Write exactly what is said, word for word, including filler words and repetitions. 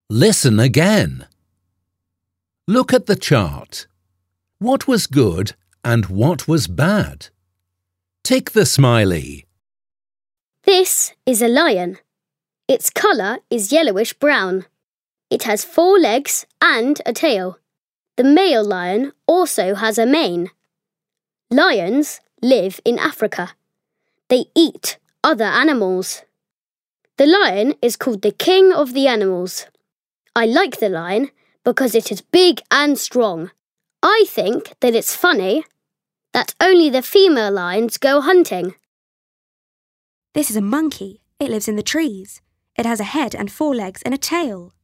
Listen again. Look at the chart. What was good and what was bad? Tick the smiley. This is a lion. Its colour is yellowish-brown. It has four legs and a tail. The male lion also has a mane. Lions live in Africa. They eat other animals. The lion is called the king of the animals. I like the lion because it is big and strong. I think that it's funny that only the female lions go hunting. This is a monkey. It lives in the trees. It has a head and four legs and a tail.